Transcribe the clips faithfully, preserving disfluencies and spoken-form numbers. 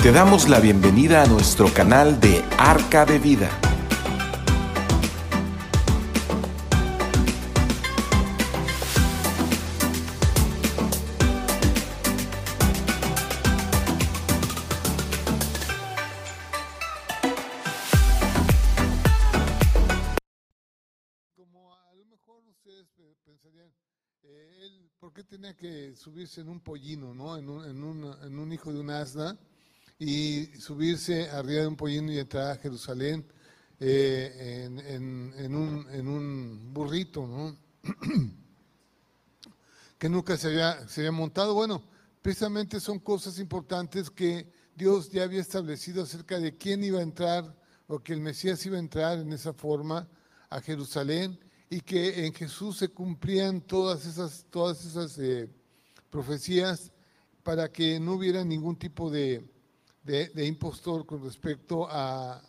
Te damos la bienvenida a nuestro canal de Arca de Vida. Como a lo mejor ustedes pensarían, eh, él, ¿por qué tenía que subirse en un pollino, ¿no? En un, en un, en un hijo de un asna, y subirse arriba de un pollino y entrar a Jerusalén eh, en, en, en, un, en un burrito, ¿no? que nunca se había, se había montado. Bueno, precisamente son cosas importantes que Dios ya había establecido acerca de quién iba a entrar, o que el Mesías iba a entrar en esa forma a Jerusalén, y que en Jesús se cumplían todas esas, todas esas eh, profecías, para que no hubiera ningún tipo de, de, de impostor con respecto a,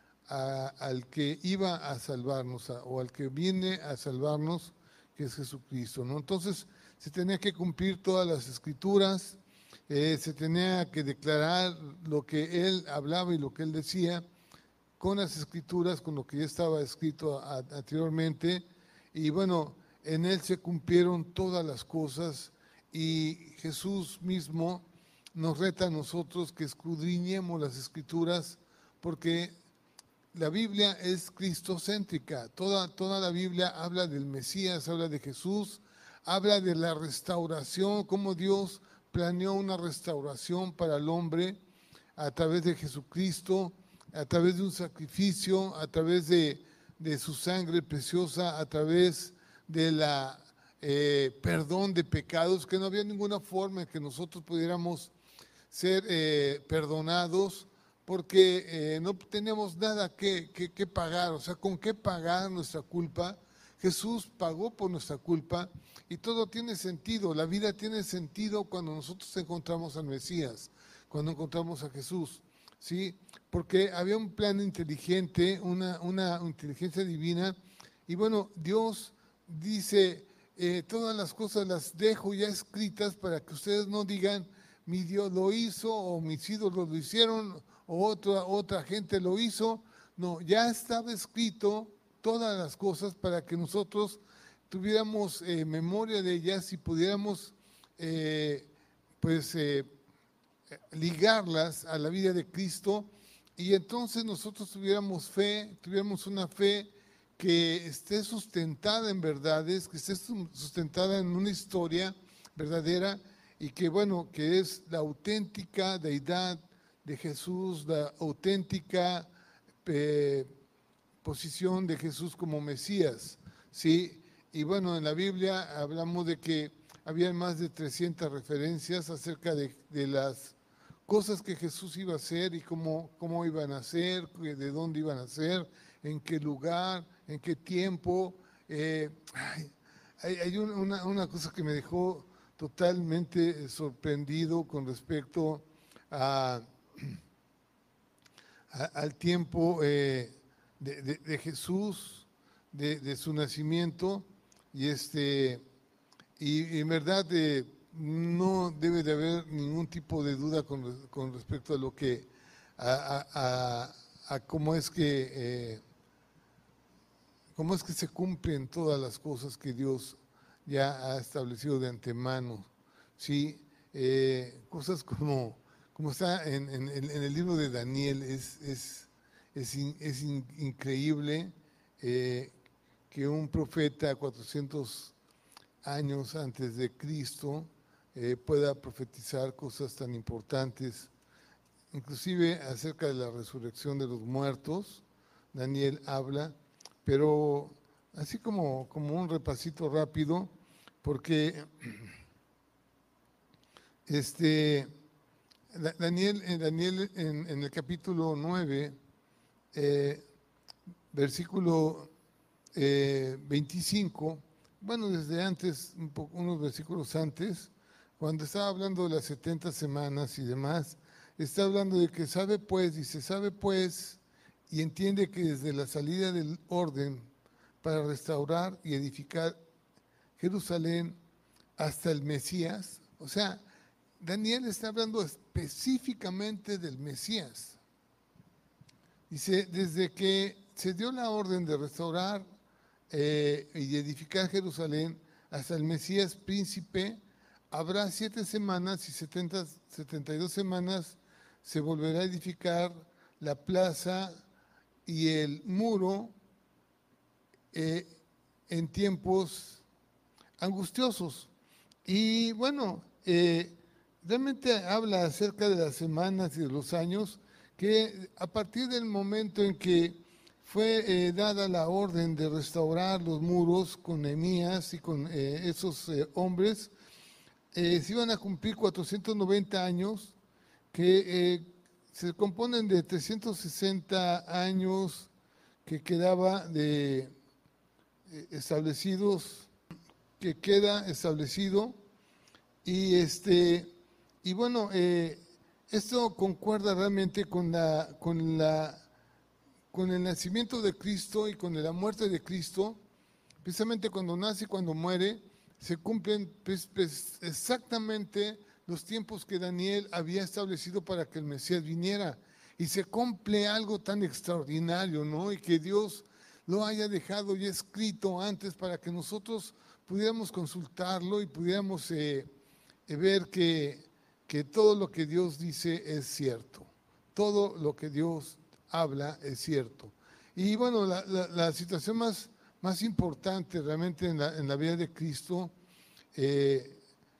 a, al que iba a salvarnos, a, o al que viene a salvarnos, que es Jesucristo, ¿no? Entonces se tenía que cumplir todas las escrituras, eh, se tenía que declarar lo que él hablaba y lo que él decía con las escrituras, con lo que ya estaba escrito a, anteriormente, y bueno, en él se cumplieron todas las cosas, y Jesús mismo nos reta a nosotros que escudriñemos las escrituras, porque la Biblia es cristocéntrica. Toda, toda la Biblia habla del Mesías, habla de Jesús, habla de la restauración, cómo Dios planeó una restauración para el hombre a través de Jesucristo, a través de un sacrificio, a través de, de su sangre preciosa, a través de la eh, perdón de pecados, que no había ninguna forma en que nosotros pudiéramos ser eh, perdonados, porque eh, no tenemos nada que, que, que pagar, o sea, con qué pagar nuestra culpa. Jesús pagó por nuestra culpa, y todo tiene sentido. La vida tiene sentido cuando nosotros encontramos al Mesías, cuando encontramos a Jesús, ¿sí? Porque había un plan inteligente, una, una inteligencia divina, y bueno, Dios dice, eh, todas las cosas las dejo ya escritas para que ustedes no digan, mi Dios lo hizo, o mis ídolos lo hicieron, o otra, otra gente lo hizo. No, ya estaba escrito todas las cosas para que nosotros tuviéramos eh, memoria de ellas y pudiéramos eh, pues eh, ligarlas a la vida de Cristo, y entonces nosotros tuviéramos fe, tuviéramos una fe que esté sustentada en verdades, que esté sustentada en una historia verdadera, y que bueno, que es la auténtica deidad de Jesús, la auténtica eh, posición de Jesús como Mesías, ¿sí? Y bueno, en la Biblia hablamos de que había más de trescientas referencias acerca de, de las cosas que Jesús iba a hacer, y cómo, cómo iban a ser, de dónde iban a ser, en qué lugar, en qué tiempo. Eh, ay, hay hay una, una cosa que me dejó totalmente sorprendido con respecto a, a, al tiempo eh, de, de, de Jesús, de, de su nacimiento, y este y en verdad eh, no debe de haber ningún tipo de duda con, con respecto a lo que a, a, a, a cómo es que eh, cómo es que se cumplen todas las cosas que Dios ya ha establecido de antemano, ¿sí? Eh, cosas como, como está en, en, en el libro de Daniel, es, es, es, in, es in, increíble eh, que un profeta cuatrocientos años antes de Cristo eh, pueda profetizar cosas tan importantes, inclusive acerca de la resurrección de los muertos. Daniel habla, pero así como, como un repasito rápido, porque este, Daniel, Daniel en, en el capítulo nueve, eh, versículo eh, veinticinco, bueno, desde antes, un poco, unos versículos antes, cuando estaba hablando de las setenta semanas y demás, está hablando de que sabe pues, dice, sabe pues, y entiende que desde la salida del orden para restaurar y edificar Jerusalén hasta el Mesías, o sea, Daniel está hablando específicamente del Mesías. Dice, desde que se dio la orden de restaurar eh, y edificar Jerusalén hasta el Mesías príncipe, habrá siete semanas y setenta, setenta y dos semanas se volverá a edificar la plaza y el muro eh, en tiempos angustiosos. Y bueno, eh, realmente habla acerca de las semanas y de los años, que a partir del momento en que fue eh, dada la orden de restaurar los muros con Nehemías y con eh, esos eh, hombres, eh, se iban a cumplir cuatrocientos noventa años, que eh, se componen de trescientos sesenta años que quedaba de eh, establecidos, que queda establecido, y este y bueno, eh, esto concuerda realmente con la con la con el nacimiento de Cristo y con la muerte de Cristo. Precisamente cuando nace y cuando muere, se cumplen pues, pues, exactamente los tiempos que Daniel había establecido para que el Mesías viniera. Y se cumple algo tan extraordinario, ¿no? Y que Dios lo haya dejado ya escrito antes para que nosotros pudiéramos consultarlo y pudiéramos eh, eh, ver que, que todo lo que Dios dice es cierto. Todo lo que Dios habla es cierto. Y bueno, la, la, la situación más, más importante realmente en la, en la vida de Cristo, eh,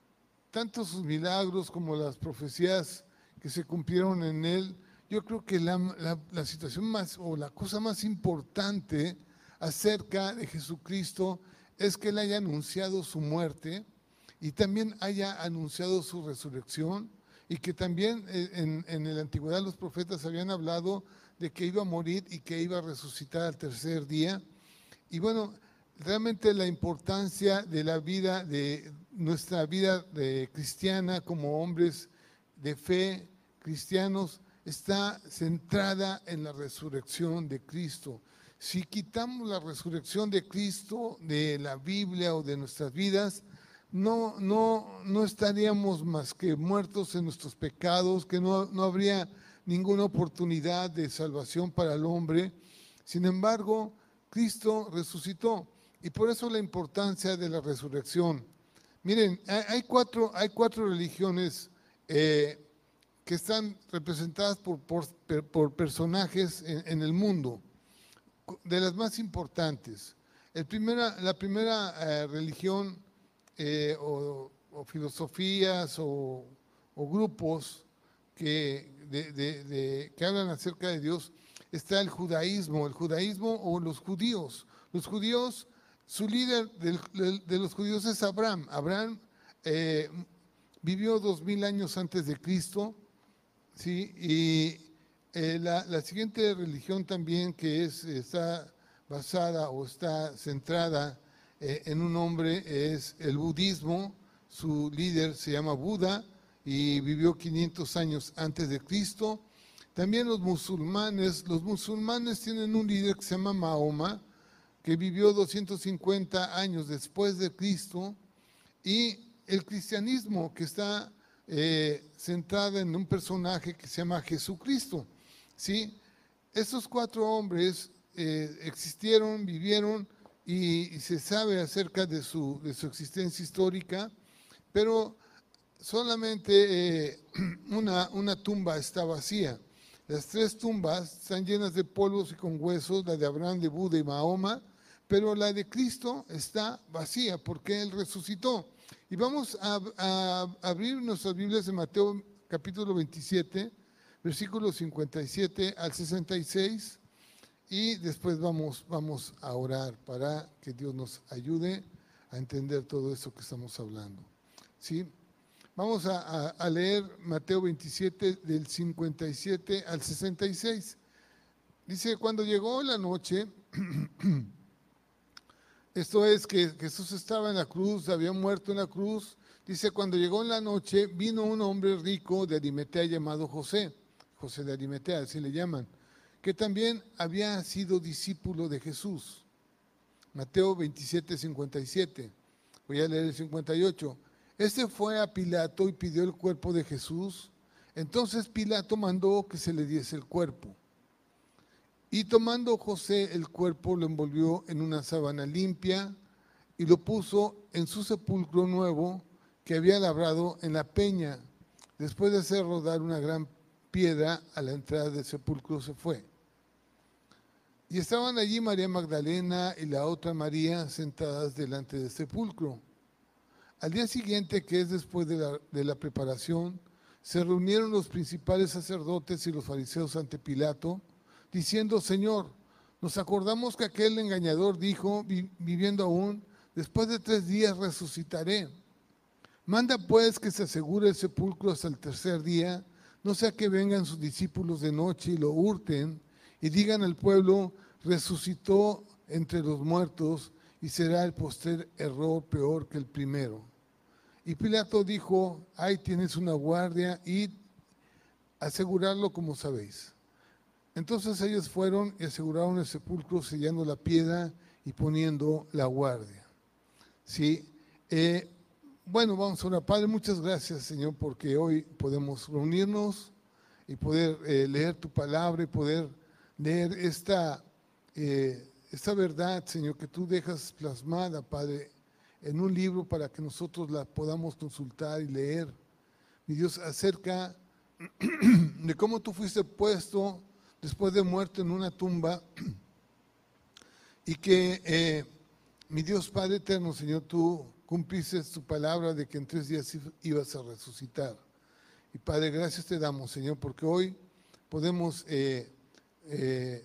tanto sus milagros como las profecías que se cumplieron en él, yo creo que la, la, la situación más o la cosa más importante acerca de Jesucristo es que él haya anunciado su muerte y también haya anunciado su resurrección, y que también en, en la antigüedad los profetas habían hablado de que iba a morir y que iba a resucitar al tercer día. Y bueno, realmente la importancia de la vida, de nuestra vida de cristiana como hombres de fe, cristianos, está centrada en la resurrección de Cristo. Si quitamos la resurrección de Cristo de la Biblia o de nuestras vidas, no, no, no estaríamos más que muertos en nuestros pecados, que no, no habría ninguna oportunidad de salvación para el hombre. Sin embargo, Cristo resucitó, y por eso la importancia de la resurrección. Miren, hay cuatro, hay cuatro religiones eh, que están representadas por, por, por personajes en, en el mundo, de las más importantes. El primera, la primera eh, religión eh, o, o filosofías o, o grupos que, de, de, de, que hablan acerca de Dios, está el judaísmo, el judaísmo o los judíos. Los judíos, su líder de, de, de los judíos es Abraham. Abraham eh, vivió dos mil años antes de Cristo, ¿sí? Y eh, la, la siguiente religión también que es, está basada o está centrada eh, en un hombre es el budismo. Su líder se llama Buda y vivió quinientos años antes de Cristo. También los musulmanes, los musulmanes tienen un líder que se llama Mahoma, que vivió doscientos cincuenta años después de Cristo, y el cristianismo, que está eh, centrado en un personaje que se llama Jesucristo, ¿sí? Estos cuatro hombres eh, existieron, vivieron, y, y se sabe acerca de su, de su existencia histórica, pero solamente eh, una, una tumba está vacía. Las tres tumbas están llenas de polvos y con huesos, la de Abraham, de Buda y Mahoma, pero la de Cristo está vacía porque Él resucitó. Y vamos a, a abrir nuestras Biblias en Mateo capítulo veintisiete, versículos cincuenta y siete al sesenta y seis, y después vamos, vamos a orar para que Dios nos ayude a entender todo esto que estamos hablando, ¿sí? Vamos a, a, a leer Mateo veintisiete del cincuenta y siete al sesenta y seis. Dice, cuando llegó la noche, esto es que Jesús estaba en la cruz, había muerto en la cruz. Dice, cuando llegó la noche, vino un hombre rico de Arimatea llamado José, José de Arimatea, así le llaman, que también había sido discípulo de Jesús. Mateo veintisiete, cincuenta y siete. Voy a leer el cincuenta y ocho. Este fue a Pilato y pidió el cuerpo de Jesús. Entonces Pilato mandó que se le diese el cuerpo. Y tomando José el cuerpo, lo envolvió en una sábana limpia y lo puso en su sepulcro nuevo que había labrado en la peña. Después de hacer rodar una gran piedra a la entrada del sepulcro, se fue. Y estaban allí María Magdalena y la otra María sentadas delante del sepulcro. Al día siguiente, que es después de la, de la preparación, se reunieron los principales sacerdotes y los fariseos ante Pilato, diciendo: Señor, nos acordamos que aquel engañador dijo, viviendo aún, después de tres días resucitaré. Manda pues que se asegure el sepulcro hasta el tercer día, no sea que vengan sus discípulos de noche y lo hurten y digan al pueblo: resucitó entre los muertos, y será el postrer error peor que el primero. Y Pilato dijo: ahí tienes una guardia, y asegurarlo como sabéis. Entonces ellos fueron y aseguraron el sepulcro, sellando la piedra y poniendo la guardia. Sí, eh, bueno, vamos a orar. Padre, muchas gracias, Señor, porque hoy podemos reunirnos y poder eh, leer tu palabra y poder leer esta, eh, esta verdad, Señor, que tú dejas plasmada, Padre, en un libro para que nosotros la podamos consultar y leer. Mi Dios, acerca de cómo tú fuiste puesto después de muerto en una tumba y que, eh, mi Dios Padre eterno, Señor, tú cumpliste tu palabra de que en tres días ibas a resucitar. Y Padre, gracias te damos, Señor, porque hoy podemos, eh, eh,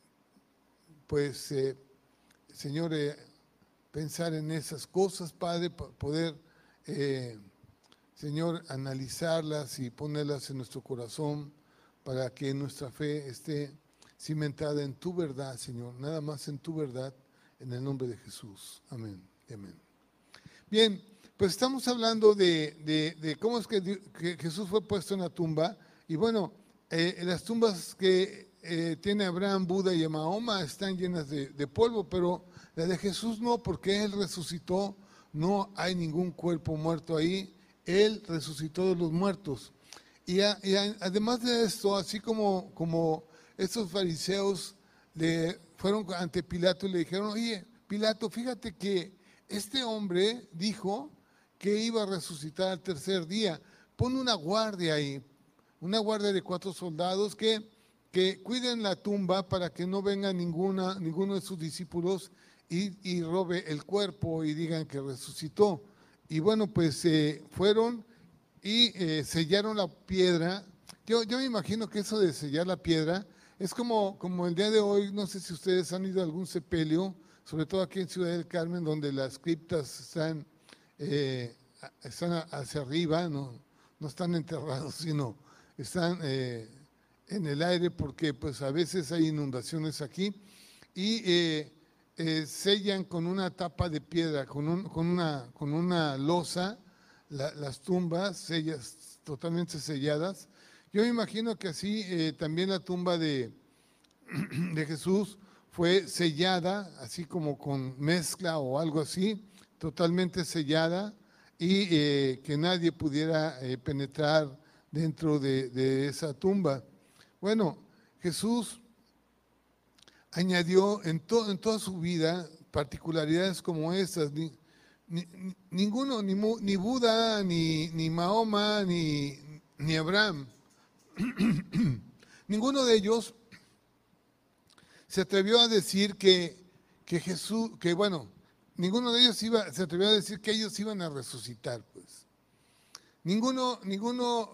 pues, eh, Señor, eh, pensar en esas cosas, Padre, para poder, eh, Señor, analizarlas y ponerlas en nuestro corazón para que nuestra fe esté cimentada en tu verdad, Señor, nada más en tu verdad, en el nombre de Jesús. Amén. Amén. Bien, pues estamos hablando de, de, de cómo es que, que Jesús fue puesto en la tumba. Y bueno, eh, las tumbas que eh, tiene Abraham, Buda y Mahoma están llenas de, de polvo, pero la de Jesús no, porque Él resucitó, no hay ningún cuerpo muerto ahí, Él resucitó de los muertos. Y, a, y a, además de esto, así como, como estos fariseos le fueron ante Pilato y le dijeron: oye, Pilato, fíjate que este hombre dijo que iba a resucitar al tercer día, pon una guardia ahí, una guardia de cuatro soldados que, que cuiden la tumba para que no venga ninguna, ninguno de sus discípulos y, y robe el cuerpo y digan que resucitó. Y bueno, pues eh, fueron y eh, sellaron la piedra. Yo, yo me imagino que eso de sellar la piedra es como, como el día de hoy. No sé si ustedes han ido a algún sepelio, sobre todo aquí en Ciudad del Carmen, donde las criptas están, eh, están hacia arriba, no, no están enterrados, sino están eh, en el aire, porque pues a veces hay inundaciones aquí, y eh, eh, sellan con una tapa de piedra, con, un, con, una, con una losa, La, las tumbas sellas, totalmente selladas. Yo me imagino que así eh, también la tumba de, de Jesús fue sellada, así como con mezcla o algo así, totalmente sellada, y eh, que nadie pudiera eh, penetrar dentro de, de esa tumba. Bueno, Jesús añadió en, to, en toda su vida particularidades como estas. Ni, Ni, ninguno, ni, ni Buda, ni, ni Mahoma, ni, ni Abraham, ninguno de ellos se atrevió a decir que, que Jesús, que bueno, ninguno de ellos iba, se atrevió a decir que ellos iban a resucitar, pues. Ninguno, ninguno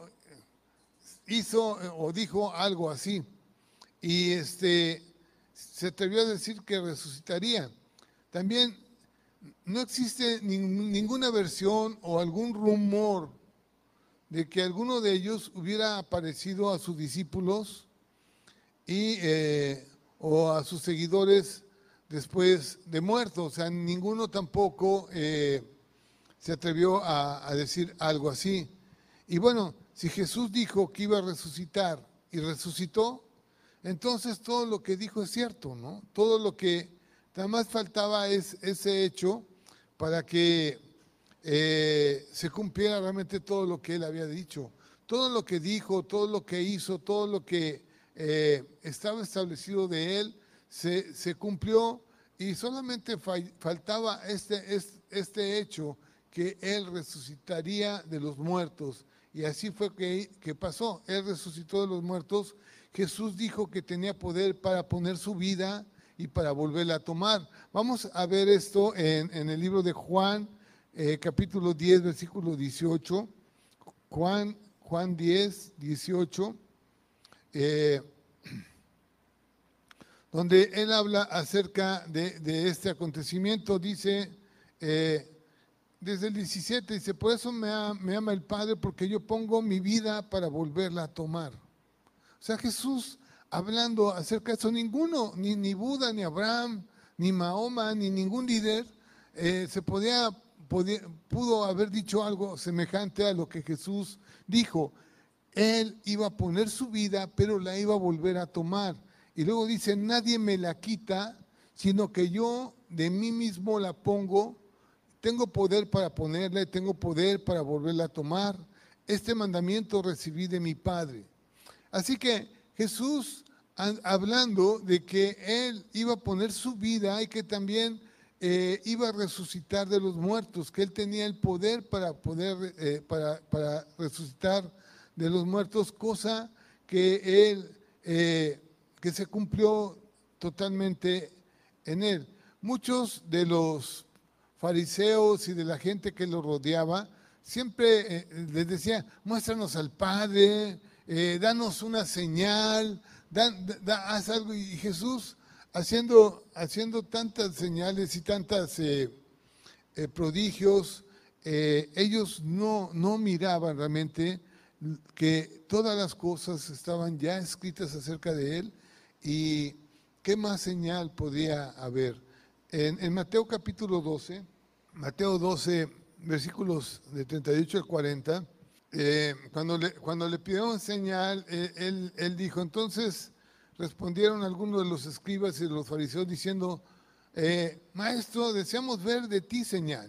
hizo o dijo algo así. Y este, se atrevió a decir que resucitaría. También no existe ninguna versión o algún rumor de que alguno de ellos hubiera aparecido a sus discípulos y, eh, o a sus seguidores después de muerto. O sea, ninguno tampoco eh, se atrevió a, a decir algo así. Y bueno, si Jesús dijo que iba a resucitar y resucitó, entonces todo lo que dijo es cierto, ¿no? Todo lo que nada más faltaba es ese hecho para que eh, se cumpliera realmente todo lo que él había dicho. Todo lo que dijo, todo lo que hizo, todo lo que eh, estaba establecido de él, se, se cumplió y solamente fa faltaba este, este, este hecho, que él resucitaría de los muertos. Y así fue que, que pasó. Él resucitó de los muertos. Jesús dijo que tenía poder para poner su vida y para volverla a tomar. Vamos a ver esto en, en el libro de Juan, eh, capítulo diez, versículo dieciocho. Juan, Juan diez, dieciocho. Eh, donde él habla acerca de, de este acontecimiento. Dice, eh, desde el diecisiete, dice, por eso me, ha, me ama el Padre, porque yo pongo mi vida para volverla a tomar. O sea, Jesús hablando acerca de eso, ninguno, ni, ni Buda, ni Abraham, ni Mahoma, ni ningún líder eh, se podía, podía, pudo haber dicho algo semejante a lo que Jesús dijo. Él iba a poner su vida, pero la iba a volver a tomar. Y luego dice, nadie me la quita, sino que yo de mí mismo la pongo. Tengo poder para ponerla, tengo poder para volverla a tomar. Este mandamiento recibí de mi Padre. Así que Jesús, hablando de que Él iba a poner su vida y que también eh, iba a resucitar de los muertos, que Él tenía el poder para poder, eh, para, para resucitar de los muertos, cosa que Él... Eh, que se cumplió totalmente en él. Muchos de los fariseos y de la gente que lo rodeaba siempre eh, les decía, muéstranos al Padre, eh, danos una señal, dan, da, haz algo. Y Jesús haciendo, haciendo tantas señales y tantas eh, eh, prodigios, eh, ellos no, no miraban realmente que todas las cosas estaban ya escritas acerca de él. ¿Y qué más señal podía haber? En, en Mateo capítulo doce, Mateo doce, versículos de treinta y ocho al cuarenta, eh, cuando, le, cuando le pidieron señal, eh, él, él dijo, entonces respondieron algunos de los escribas y de los fariseos diciendo, eh, maestro, deseamos ver de ti señal.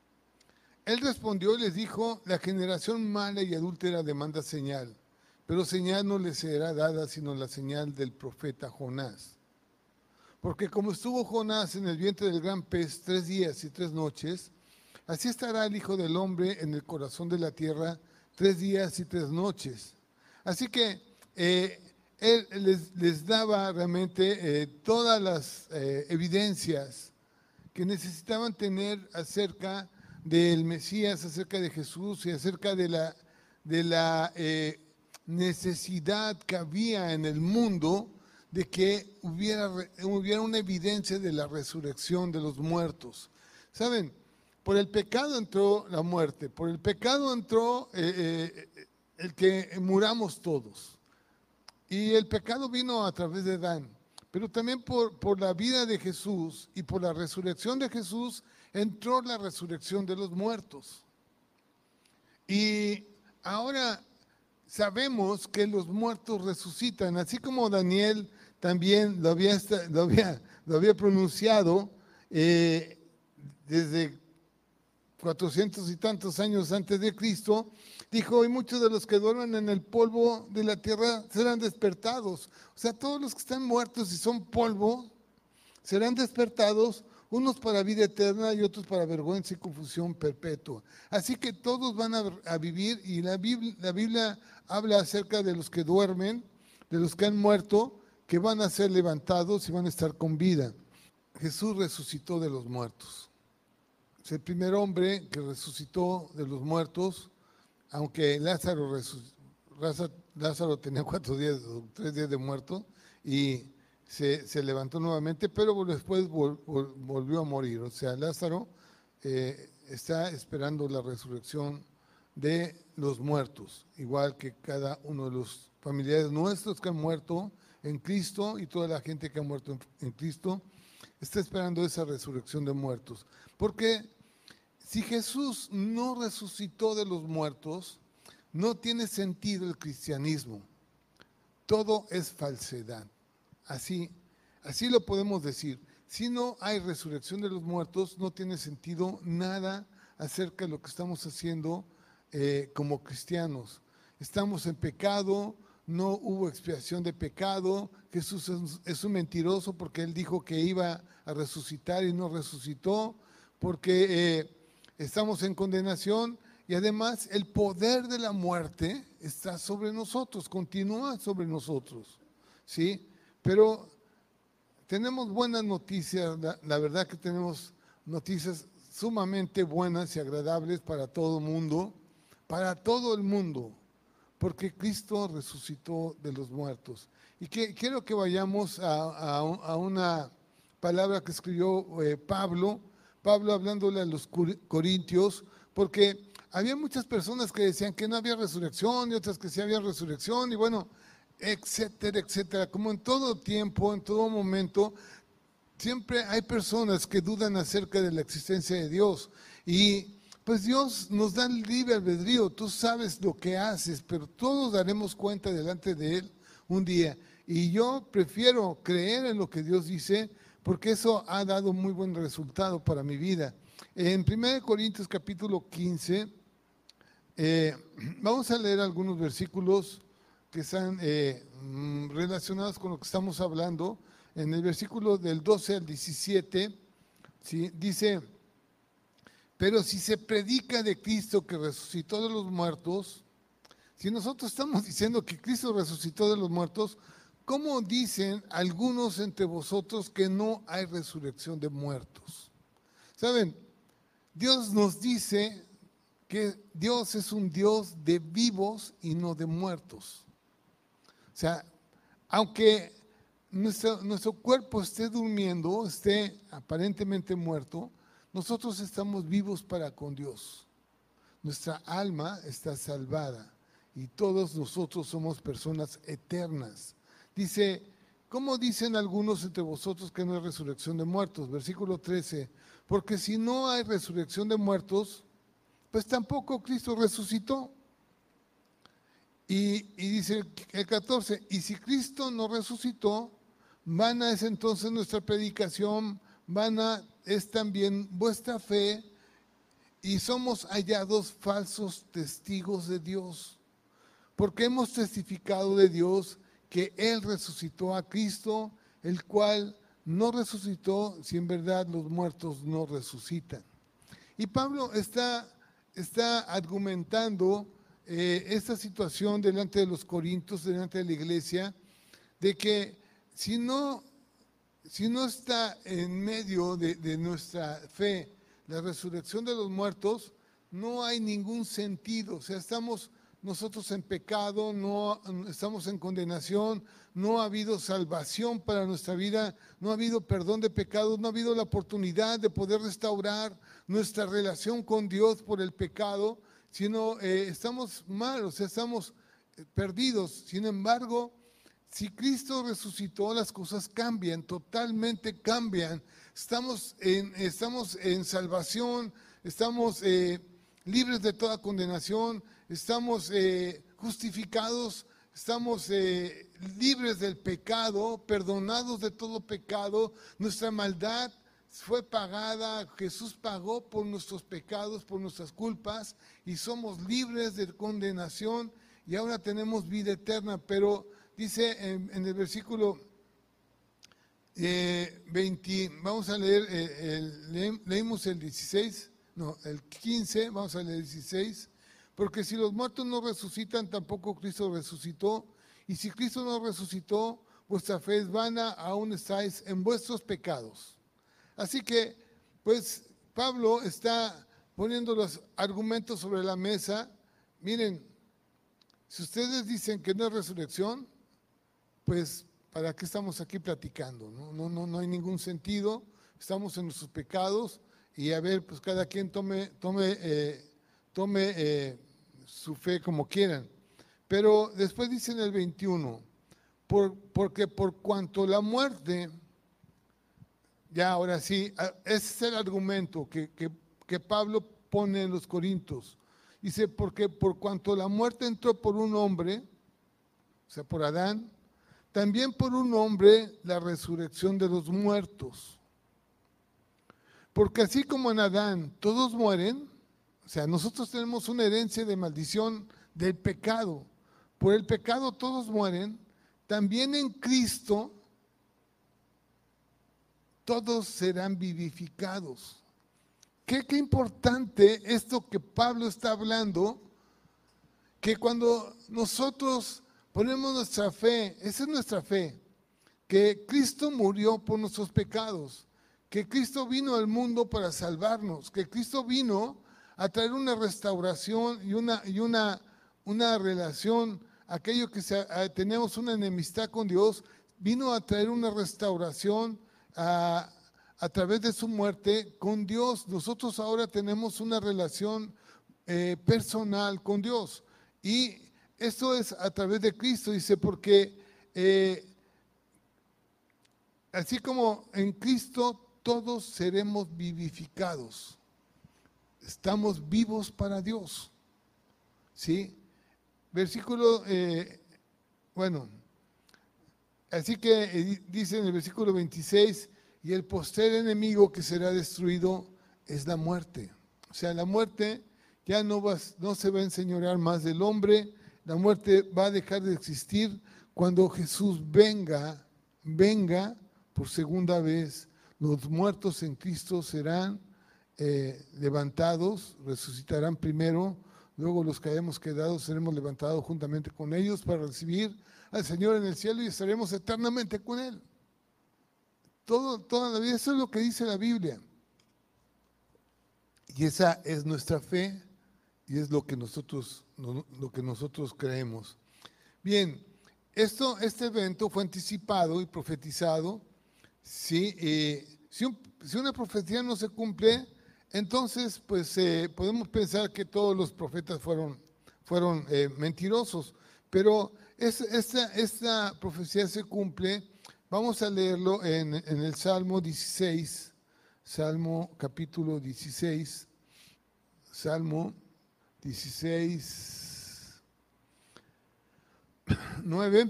Él respondió y les dijo, la generación mala y adúltera demanda señal, pero señal no les será dada sino la señal del profeta Jonás. Porque como estuvo Jonás en el vientre del gran pez tres días y tres noches, así estará el Hijo del Hombre en el corazón de la tierra tres días y tres noches. Así que eh, él les, les daba realmente eh, todas las eh, evidencias que necesitaban tener acerca del Mesías, acerca de Jesús y acerca de la, de la eh, necesidad que había en el mundo de que hubiera, hubiera una evidencia de la resurrección de los muertos. ¿Saben? Por el pecado entró la muerte, por el pecado entró eh, eh, el que muramos todos. Y el pecado vino a través de Adán, pero también por, por la vida de Jesús y por la resurrección de Jesús entró la resurrección de los muertos. Y ahora sabemos que los muertos resucitan, así como Daniel también lo había, lo había, lo había pronunciado eh, desde cuatrocientos y tantos años antes de Cristo, dijo, y muchos de los que duermen en el polvo de la tierra serán despertados. O sea, todos los que están muertos y son polvo serán despertados, unos para vida eterna y otros para vergüenza y confusión perpetua. Así que todos van a, a vivir, y la Biblia, la Biblia habla acerca de los que duermen, de los que han muerto, que van a ser levantados y van a estar con vida. Jesús resucitó de los muertos. Es el primer hombre que resucitó de los muertos, aunque Lázaro, Lázaro tenía cuatro días, tres días de muerto, y se, se levantó nuevamente, pero después vol, vol, volvió a morir. O sea, Lázaro eh, está esperando la resurrección de los muertos, igual que cada uno de los familiares nuestros que han muerto en Cristo y toda la gente que ha muerto en, en Cristo, está esperando esa resurrección de muertos. Porque si Jesús no resucitó de los muertos, no tiene sentido el cristianismo. Todo es falsedad. Así, así lo podemos decir. Si no hay resurrección de los muertos, no tiene sentido nada acerca de lo que estamos haciendo eh, como cristianos. Estamos en pecado, no hubo expiación de pecado. Jesús es, es un mentiroso porque Él dijo que iba a resucitar y no resucitó, porque eh, estamos en condenación y además el poder de la muerte está sobre nosotros, continúa sobre nosotros, ¿sí? Pero tenemos buenas noticias, la, la verdad que tenemos noticias sumamente buenas y agradables para todo el mundo, para todo el mundo, porque Cristo resucitó de los muertos. Y que, quiero que vayamos a, a, a una palabra que escribió eh, Pablo, Pablo hablándole a los corintios, porque había muchas personas que decían que no había resurrección y otras que sí había resurrección, y bueno, etcétera, etcétera. Como en todo tiempo, en todo momento, siempre hay personas que dudan acerca de la existencia de Dios. Y pues Dios nos da el libre albedrío, tú sabes lo que haces, pero todos daremos cuenta delante de Él un día. Y yo prefiero creer en lo que Dios dice, porque eso ha dado muy buen resultado para mi vida. En primera Corintios capítulo quince, eh, vamos a leer algunos versículos que están eh, relacionados con lo que estamos hablando. En el versículo del doce al diecisiete, ¿sí? Dice: pero si se predica de Cristo que resucitó de los muertos, si nosotros estamos diciendo que Cristo resucitó de los muertos, ¿cómo dicen algunos entre vosotros que no hay resurrección de muertos? ¿Saben? Dios nos dice que Dios es un Dios de vivos y no de muertos. O sea, aunque nuestro, nuestro cuerpo esté durmiendo, esté aparentemente muerto, nosotros estamos vivos para con Dios. Nuestra alma está salvada y todos nosotros somos personas eternas. Dice, ¿cómo dicen algunos entre vosotros que no hay resurrección de muertos? Versículo trece, porque si no hay resurrección de muertos, pues tampoco Cristo resucitó. Y, y dice el catorce, y si Cristo no resucitó, vana es entonces nuestra predicación, vana es también vuestra fe, y somos hallados falsos testigos de Dios, porque hemos testificado de Dios que Él resucitó a Cristo, el cual no resucitó si en verdad los muertos no resucitan. Y Pablo está, está argumentando eh, esta situación delante de los corintios, delante de la iglesia, de que si no, si no está en medio de, de nuestra fe la resurrección de los muertos, no hay ningún sentido. O sea, estamos nosotros en pecado, no estamos en condenación, no ha habido salvación para nuestra vida, no ha habido perdón de pecados, no ha habido la oportunidad de poder restaurar nuestra relación con Dios por el pecado, sino eh, estamos mal, o sea, estamos perdidos. Sin embargo, si Cristo resucitó, las cosas cambian, totalmente cambian. Estamos en, estamos en salvación, estamos eh, libres de toda condenación, estamos eh, justificados, estamos eh, libres del pecado, perdonados de todo pecado. Nuestra maldad fue pagada, Jesús pagó por nuestros pecados, por nuestras culpas, y somos libres de condenación y ahora tenemos vida eterna. Pero dice en, en el versículo eh, veinte, vamos a leer, eh, el, le, leímos el dieciséis, no, el quince, vamos a leer el dieciséis. Porque si los muertos no resucitan, tampoco Cristo resucitó. Y si Cristo no resucitó, vuestra fe es vana, aún estáis en vuestros pecados. Así que, pues, Pablo está poniendo los argumentos sobre la mesa. Miren, si ustedes dicen que no hay resurrección, pues, ¿para qué estamos aquí platicando? No, no, no, no hay ningún sentido. Estamos en nuestros pecados y a ver, pues cada quien tome, tome, eh, tome eh, su fe como quieran. Pero después dice en el veintiuno, por, porque por cuanto la muerte, ya ahora sí, ese es el argumento que, que, que Pablo pone en los Corintios. Dice, porque por cuanto la muerte entró por un hombre, o sea, por Adán, también por un hombre la resurrección de los muertos. Porque así como en Adán todos mueren, O sea, nosotros tenemos una herencia de maldición del pecado. Por el pecado todos mueren. También en Cristo todos serán vivificados. Qué, qué importante esto que Pablo está hablando, que cuando nosotros ponemos nuestra fe, esa es nuestra fe, que Cristo murió por nuestros pecados, que Cristo vino al mundo para salvarnos, que Cristo vino a traer una restauración y una, y una, una relación, aquello que se, a, tenemos una enemistad con Dios, vino a traer una restauración a, a través de su muerte con Dios. Nosotros ahora tenemos una relación eh, personal con Dios y esto es a través de Cristo, dice, porque eh, así como en Cristo todos seremos vivificados. Estamos vivos para Dios. ¿Sí? Versículo, eh, bueno, así que eh, dice en el versículo veintiséis, y el postrer enemigo que será destruido es la muerte. O sea, la muerte ya no, va, no se va a enseñorear más del hombre, la muerte va a dejar de existir cuando Jesús venga, venga por segunda vez. Los muertos en Cristo serán eh, levantados, resucitarán primero, luego los que hayamos quedado seremos levantados juntamente con ellos para recibir al Señor en el cielo y estaremos eternamente con Él. Todo, toda la vida, eso es lo que dice la Biblia. Y esa es nuestra fe y es lo que nosotros, lo que nosotros creemos. Bien, esto, este evento fue anticipado y profetizado. ¿Sí? Eh, si, un, si una profecía no se cumple, entonces pues eh, podemos pensar que todos los profetas fueron, fueron eh, mentirosos, pero es, esta, esta profecía se cumple. Vamos a leerlo en, en el Salmo dieciséis, Salmo capítulo dieciséis, Salmo dieciséis, nueve,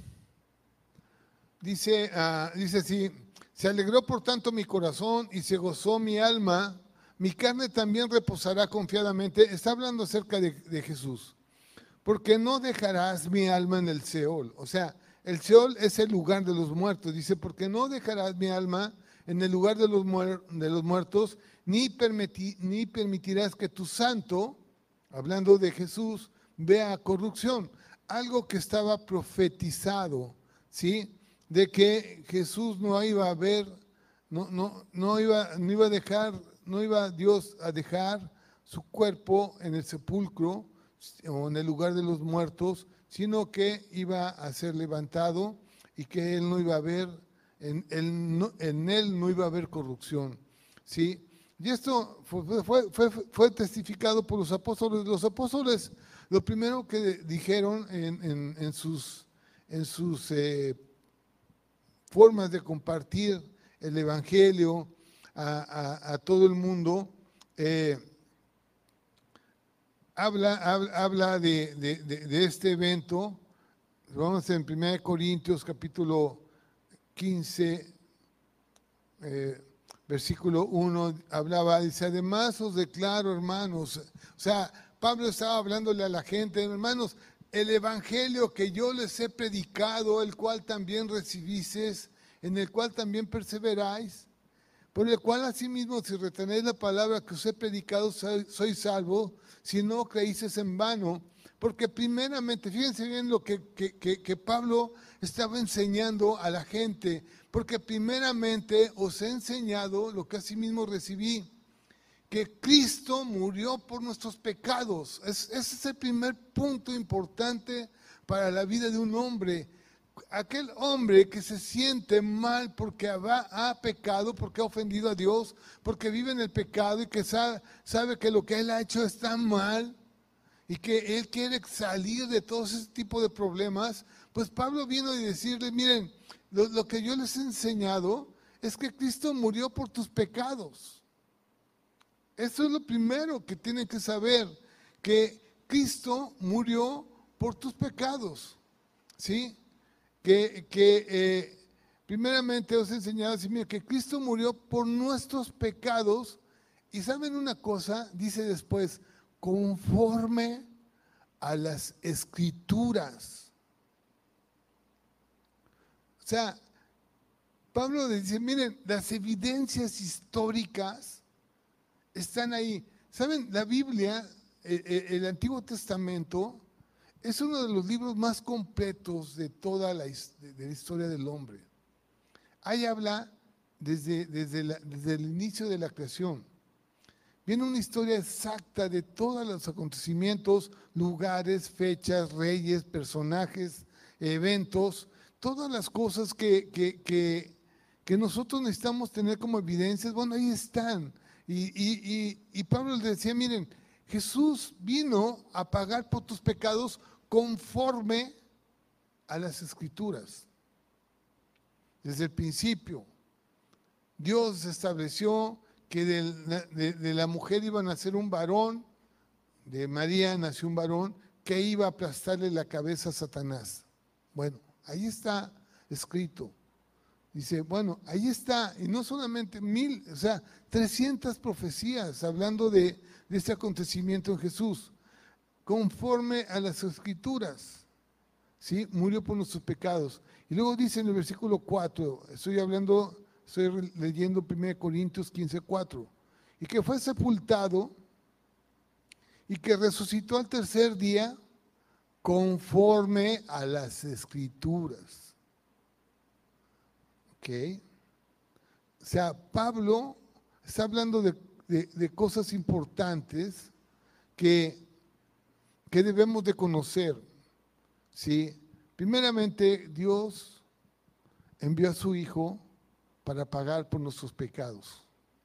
dice, uh, dice así, se alegró por tanto mi corazón y se gozó mi alma, mi carne también reposará confiadamente. Está hablando acerca de, de Jesús, porque no dejarás mi alma en el Seol. O sea, el Seol es el lugar de los muertos. Dice, porque no dejarás mi alma en el lugar de los, muer de los muertos, ni, permiti ni permitirás que tu santo, hablando de Jesús, vea corrupción. Algo que estaba profetizado, ¿sí? De que Jesús no iba a ver, no, no, no, iba, no iba a dejar, no iba Dios a dejar su cuerpo en el sepulcro o en el lugar de los muertos, sino que iba a ser levantado y que él no iba a ver, en él no, en él no iba a haber corrupción, ¿sí? Y esto fue, fue, fue, fue testificado por los apóstoles. Los apóstoles, lo primero que dijeron en, en, en sus, en sus eh, formas de compartir el evangelio a, a, a todo el mundo, eh, habla, habla, habla de, de, de, de este evento. Vamos en primera Corintios capítulo quince, eh, versículo uno, hablaba, dice, además os declaro, hermanos, o sea, Pablo estaba hablándole a la gente, hermanos, el evangelio que yo les he predicado, el cual también recibisteis, en el cual también perseveráis, por el cual asimismo si retenéis la palabra que os he predicado, sois soy salvo, si no creíces en vano. Porque primeramente, fíjense bien lo que, que, que, que Pablo estaba enseñando a la gente, porque primeramente os he enseñado lo que asimismo recibí, que Cristo murió por nuestros pecados. Es, ese es el primer punto importante para la vida de un hombre. Aquel hombre que se siente mal porque ha, ha pecado, porque ha ofendido a Dios, porque vive en el pecado y que sabe, sabe que lo que él ha hecho está mal y que él quiere salir de todo ese tipo de problemas, pues Pablo vino a decirle, miren, lo, lo que yo les he enseñado es que Cristo murió por tus pecados. Eso es lo primero que tienen que saber, que Cristo murió por tus pecados, ¿sí? Que, que eh, primeramente os he enseñado así, mira, que Cristo murió por nuestros pecados Y saben una cosa, dice después, conforme a las escrituras. O sea, Pablo le dice, miren, las evidencias históricas están ahí. ¿Saben? La Biblia, el Antiguo Testamento, es uno de los libros más completos de toda la, de la historia del hombre. Ahí habla desde, desde, la, desde el inicio de la creación. Viene una historia exacta de todos los acontecimientos, lugares, fechas, reyes, personajes, eventos, todas las cosas que, que, que, que nosotros necesitamos tener como evidencias. Bueno, ahí están. Y, y, y, y Pablo le decía, miren, Jesús vino a pagar por tus pecados conforme a las Escrituras. Desde el principio, Dios estableció que de, de, de la mujer iba a nacer un varón, de María nació un varón que iba a aplastarle la cabeza a Satanás. Bueno, ahí está escrito. Dice, bueno, ahí está, y no solamente mil, o sea, trescientas profecías hablando de, de este acontecimiento en Jesús, conforme a las Escrituras, ¿sí? Murió por nuestros pecados. Y luego dice en el versículo cuatro, estoy hablando... Estoy leyendo primera Corintios quince, cuatro. Y que fue sepultado y que resucitó al tercer día conforme a las Escrituras. ¿Ok? O sea, Pablo está hablando de, de, de cosas importantes que, que debemos de conocer. ¿Sí? Primeramente, Dios envió a su Hijo para pagar por nuestros pecados.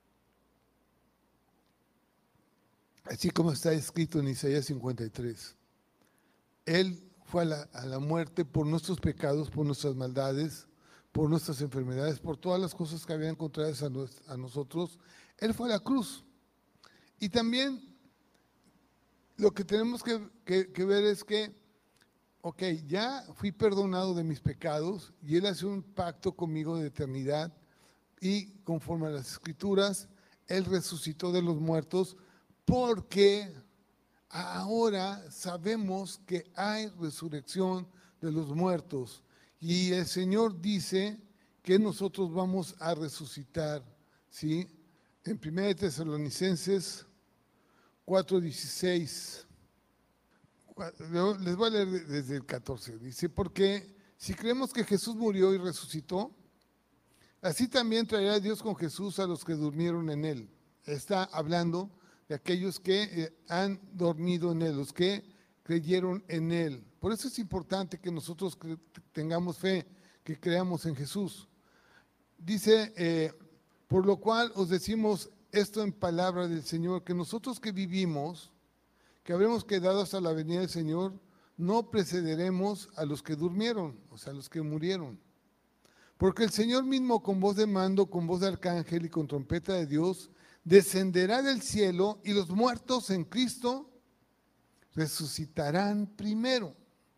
Así como está escrito en Isaías cincuenta y tres. Él fue a la, a la muerte por nuestros pecados, por nuestras maldades, por nuestras enfermedades, por todas las cosas que habían contrarias a, nos, a nosotros. Él fue a la cruz. Y también lo que tenemos que, que, que ver es que, ok, ya fui perdonado de mis pecados y Él hace un pacto conmigo de eternidad. Y conforme a las Escrituras, Él resucitó de los muertos porque ahora sabemos que hay resurrección de los muertos. Y el Señor dice que nosotros vamos a resucitar, ¿sí? En primera Tesalonicenses cuatro dieciséis, les voy a leer desde el catorce, dice, porque si creemos que Jesús murió y resucitó, así también traerá Dios con Jesús a los que durmieron en Él. Está hablando de aquellos que eh, han dormido en Él, los que creyeron en Él. Por eso es importante que nosotros tengamos fe, que creamos en Jesús. Dice, eh, por lo cual os decimos esto en palabra del Señor, que nosotros que vivimos, que habremos quedado hasta la venida del Señor, no precederemos a los que durmieron, o sea, a los que murieron. Porque el Señor mismo con voz de mando, con voz de arcángel y con trompeta de Dios, descenderá del cielo y los muertos en Cristo resucitarán primero.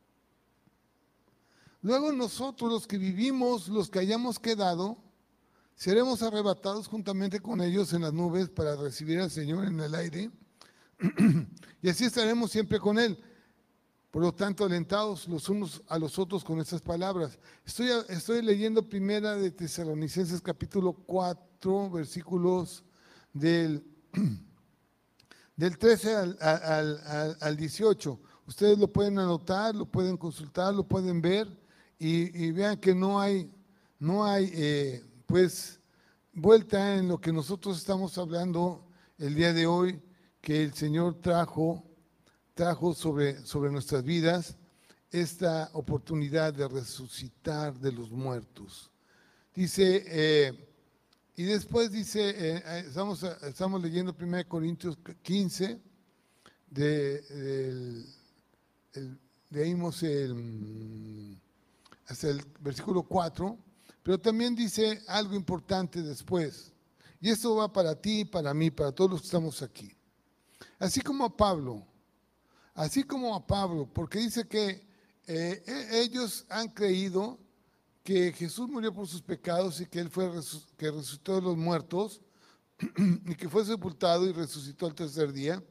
Luego nosotros los que vivimos, los que hayamos quedado, seremos arrebatados juntamente con ellos en las nubes para recibir al Señor en el aire y así estaremos siempre con Él. Por lo tanto, alentados los unos a los otros con estas palabras. Estoy, estoy leyendo primera de Tesalonicenses capítulo cuatro, versículos del, del trece al, al, al, al dieciocho. Ustedes lo pueden anotar, lo pueden consultar, lo pueden ver y, y vean que no hay, no hay eh, pues vuelta en lo que nosotros estamos hablando el día de hoy, que el Señor trajo trajo sobre, sobre nuestras vidas esta oportunidad de resucitar de los muertos. Dice, eh, y después dice, eh, estamos, estamos leyendo primera Corintios quince, de, de, el, leímos el, hasta el versículo cuatro, pero también dice algo importante después, y esto va para ti y para mí, para todos los que estamos aquí. Así como a Pablo, Así como a Pablo, porque dice que eh, ellos han creído que Jesús murió por sus pecados y que Él fue que resucitó de los muertos, y que fue sepultado y resucitó al tercer día.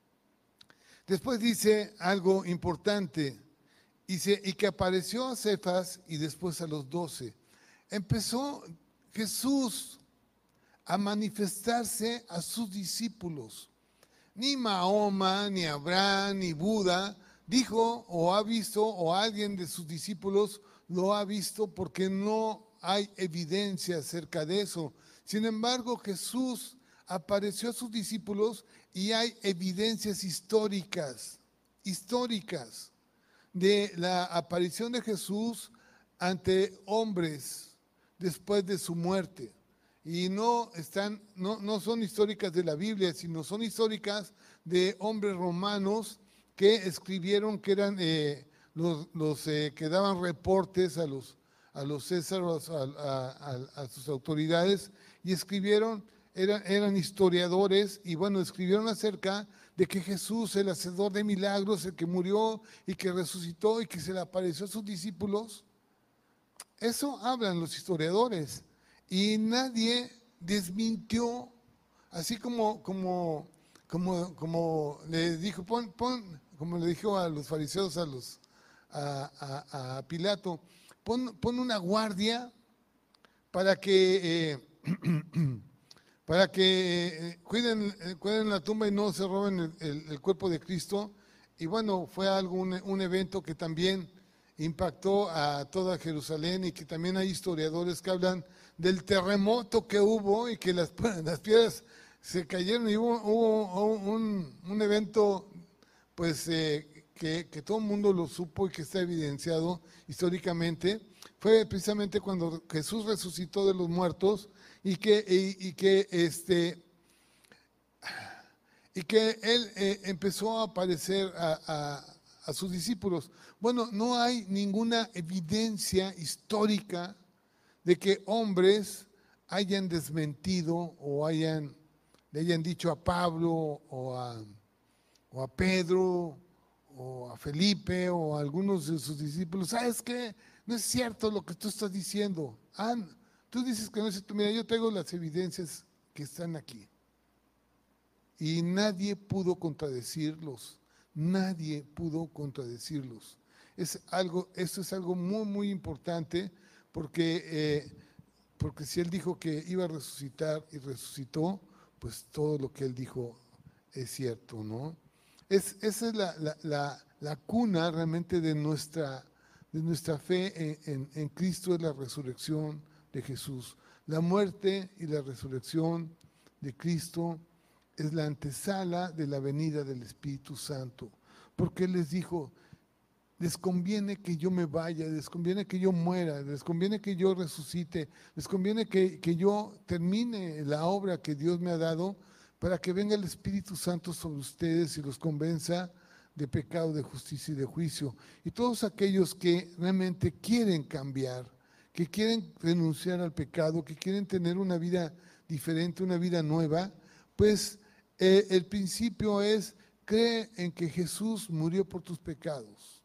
Después dice algo importante, dice, y que apareció a Cefas y después a los doce. Empezó Jesús a manifestarse a sus discípulos. Ni Mahoma, ni Abraham, ni Buda dijo o ha visto, o alguien de sus discípulos lo ha visto, porque no hay evidencia acerca de eso. Sin embargo, Jesús apareció a sus discípulos y hay evidencias históricas, históricas de la aparición de Jesús ante hombres después de su muerte. Y no están, no, no son históricas de la Biblia, sino son históricas de hombres romanos que escribieron, que eran eh, los, los eh, que daban reportes a los, a los Césares, a, a, a, a sus autoridades, y escribieron, eran, eran historiadores, y bueno, escribieron acerca de que Jesús, el hacedor de milagros, el que murió y que resucitó y que se le apareció a sus discípulos. Eso hablan los historiadores. Y nadie desmintió, así como, como, como, como le dijo, pon, pon, como le dijo a los fariseos, a, los, a, a, a Pilato, pon, pon una guardia para que, eh, para que eh, cuiden, eh, cuiden la tumba y no se roben el, el, el cuerpo de Cristo. Y bueno, fue algo, un, un evento que también impactó a toda Jerusalén, y que también hay historiadores que hablan del terremoto que hubo y que las, las piedras se cayeron, y hubo, hubo un, un evento pues eh, que, que todo el mundo lo supo y que está evidenciado históricamente. Fue precisamente cuando Jesús resucitó de los muertos y que, y, y que, este, y que él eh, empezó a aparecer a, a a sus discípulos. Bueno, no hay ninguna evidencia histórica de que hombres hayan desmentido o hayan, le hayan dicho a Pablo o a, o a Pedro o a Felipe o a algunos de sus discípulos, ¿sabes qué? No es cierto lo que tú estás diciendo. Ah, tú dices que no es cierto. Mira, yo tengo las evidencias que están aquí. Y nadie pudo contradecirlos. Nadie pudo contradecirlos. Es algo, esto es algo muy, muy importante, porque, eh, porque si él dijo que iba a resucitar y resucitó, pues todo lo que él dijo es cierto, ¿no? Es, esa es la, la, la, la cuna realmente de nuestra, de nuestra fe en, en, en Cristo, es la resurrección de Jesús. La muerte y la resurrección de Cristo es la antesala de la venida del Espíritu Santo, porque Él les dijo, les conviene que yo me vaya, les conviene que yo muera, les conviene que yo resucite, les conviene que, que yo termine la obra que Dios me ha dado, para que venga el Espíritu Santo sobre ustedes y los convenza de pecado, de justicia y de juicio. Y todos aquellos que realmente quieren cambiar, que quieren renunciar al pecado, que quieren tener una vida diferente, una vida nueva, pues Eh, el principio es, cree en que Jesús murió por tus pecados.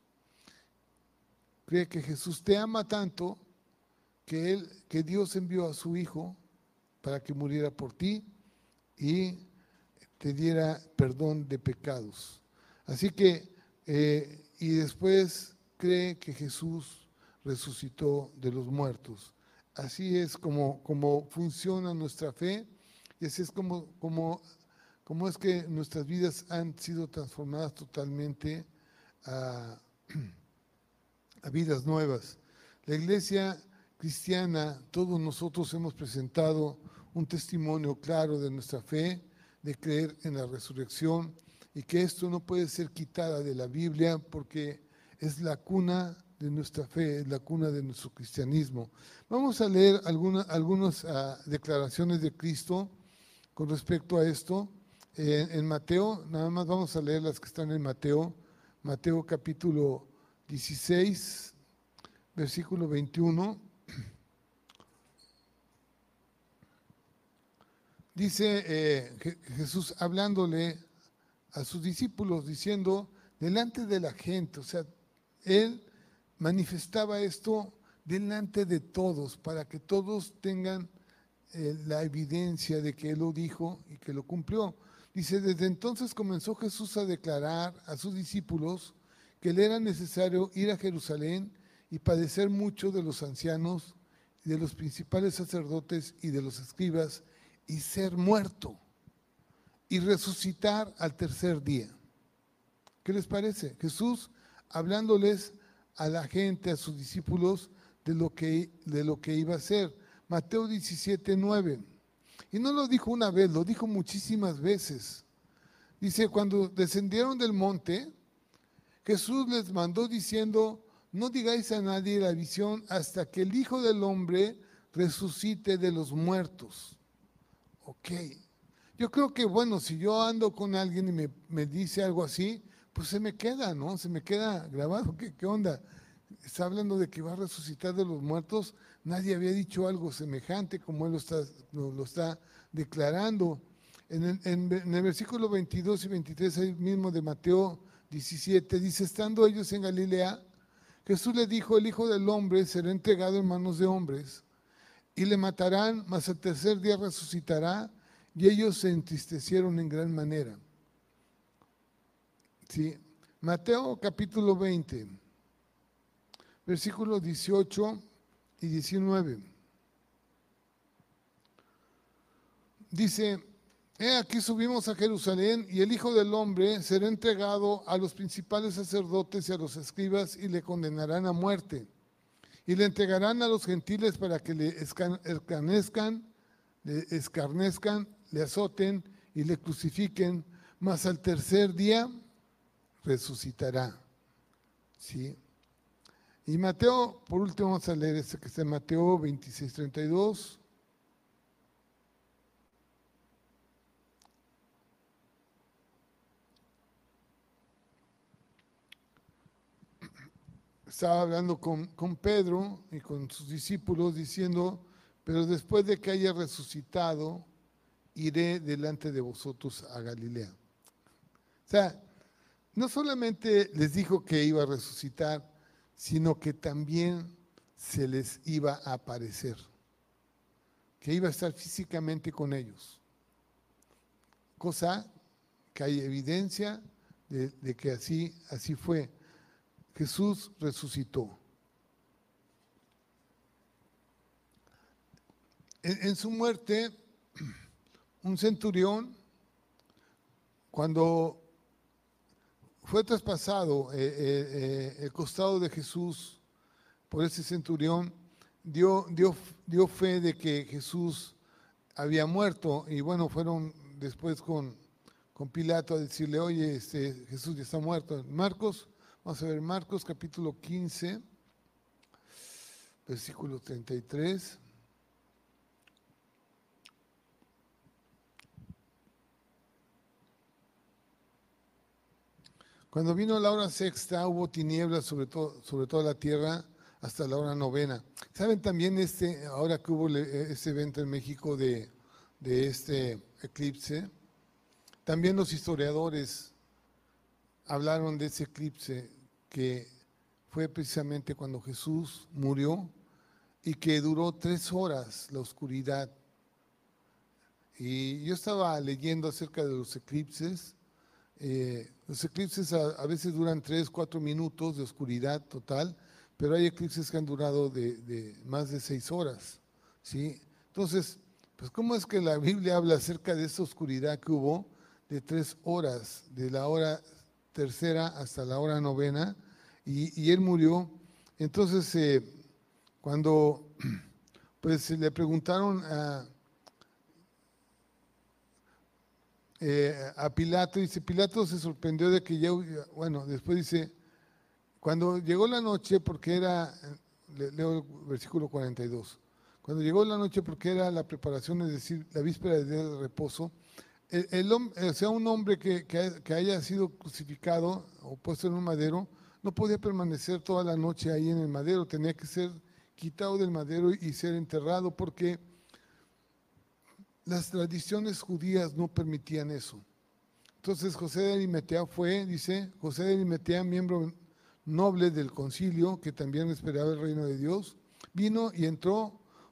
Cree que Jesús te ama tanto que, él, que Dios envió a su Hijo para que muriera por ti y te diera perdón de pecados. Así que, eh, y después cree que Jesús resucitó de los muertos. Así es como, como funciona nuestra fe, y así es como, como cómo es que nuestras vidas han sido transformadas totalmente a, a vidas nuevas. La iglesia cristiana, todos nosotros hemos presentado un testimonio claro de nuestra fe, de creer en la resurrección, y que esto no puede ser quitada de la Biblia, porque es la cuna de nuestra fe, es la cuna de nuestro cristianismo. Vamos a leer alguna, algunas uh, declaraciones de Cristo con respecto a esto. En, en Mateo, nada más vamos a leer las que están en Mateo, Mateo capítulo dieciséis, versículo veintiuno. Dice eh, Jesús hablándole a sus discípulos, diciendo, delante de la gente, o sea, Él manifestaba esto delante de todos, para que todos tengan eh, la evidencia de que Él lo dijo y que lo cumplió. Dice, desde entonces comenzó Jesús a declarar a sus discípulos que le era necesario ir a Jerusalén y padecer mucho de los ancianos, de los principales sacerdotes y de los escribas, y ser muerto y resucitar al tercer día. ¿Qué les parece? Jesús hablándoles a la gente, a sus discípulos, de lo que, de lo que iba a hacer. Mateo diecisiete, nueve. Y no lo dijo una vez, lo dijo muchísimas veces. Dice, cuando descendieron del monte, Jesús les mandó diciendo, no digáis a nadie la visión hasta que el Hijo del Hombre resucite de los muertos. Ok. Yo creo que, bueno, si yo ando con alguien y me, me dice algo así, pues se me queda, ¿no? Se me queda grabado. ¿Qué, qué onda? Está hablando de que va a resucitar de los muertos. Nadie había dicho algo semejante como él lo está, lo, lo está declarando. En el, en, en el versículo veintidós y veintitrés, ahí mismo de Mateo diecisiete, dice, estando ellos en Galilea, Jesús le dijo, el Hijo del Hombre será entregado en manos de hombres y le matarán, mas al tercer día resucitará. Y ellos se entristecieron en gran manera. Sí. Mateo capítulo veinte, versículos dieciocho y diecinueve. Dice, he aquí subimos a Jerusalén y el Hijo del Hombre será entregado a los principales sacerdotes y a los escribas y le condenarán a muerte. Y le entregarán a los gentiles para que le escarnezcan, le escarnezcan, le azoten y le crucifiquen, mas al tercer día resucitará. ¿Sí? Y Mateo, por último vamos a leer este que está en Mateo veintiséis, treinta y dos. Estaba hablando con, con Pedro y con sus discípulos diciendo, pero después de que haya resucitado, iré delante de vosotros a Galilea. O sea, no solamente les dijo que iba a resucitar, sino que también se les iba a aparecer, que iba a estar físicamente con ellos. Cosa que hay evidencia de, de que así, así fue. Jesús resucitó. En, en su muerte, un centurión, cuando fue traspasado eh, eh, eh, el costado de Jesús por ese centurión, dio, dio, dio fe de que Jesús había muerto. Y bueno, fueron después con, con Pilato a decirle, oye, este, Jesús ya está muerto. Marcos, vamos a ver, Marcos capítulo quince, versículo treinta y tres. Cuando vino la hora sexta, hubo tinieblas sobre, todo, sobre toda la tierra hasta la hora novena. ¿Saben también este, ahora que hubo este evento en México de, de este eclipse? También los historiadores hablaron de ese eclipse que fue precisamente cuando Jesús murió y que duró tres horas la oscuridad. Y yo estaba leyendo acerca de los eclipses. Eh, los eclipses a, a veces duran tres, cuatro minutos de oscuridad total, pero hay eclipses que han durado de, de más de seis horas, ¿sí? Entonces, pues ¿cómo es que la Biblia habla acerca de esa oscuridad que hubo de tres horas, de la hora tercera hasta la hora novena, y, y él murió? Entonces, eh, cuando pues le preguntaron a Eh, a Pilato, dice, Pilato se sorprendió de que ya, bueno, después dice, cuando llegó la noche, porque era, le, leo el versículo cuarenta y dos, cuando llegó la noche porque era la preparación, es decir, la víspera del día de reposo, el, el, o sea, un hombre que, que, que haya sido crucificado o puesto en un madero, no podía permanecer toda la noche ahí en el madero, tenía que ser quitado del madero y ser enterrado, porque las tradiciones judías no permitían eso. Entonces José de Arimatea fue, dice, José de Arimatea, miembro noble del concilio, que también esperaba el reino de Dios, vino y entró